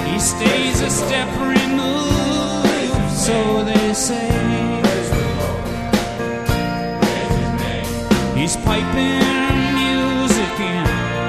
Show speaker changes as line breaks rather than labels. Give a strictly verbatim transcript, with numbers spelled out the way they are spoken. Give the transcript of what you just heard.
He stays a step removed, so they say. He's piping music in